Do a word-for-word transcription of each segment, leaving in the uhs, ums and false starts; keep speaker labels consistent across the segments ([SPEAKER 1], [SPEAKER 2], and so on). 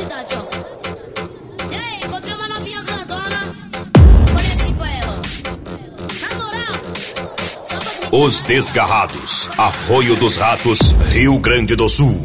[SPEAKER 1] cidade, ó. E aí, encontrei uma novinha grandona. Olha assim pra ela. Na moral, só pra...
[SPEAKER 2] Os Desgarrados, Arroio dos Ratos, Rio Grande do Sul.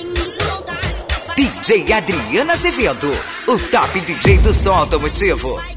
[SPEAKER 3] D J Adriana Azevedo, o top D J do som automotivo.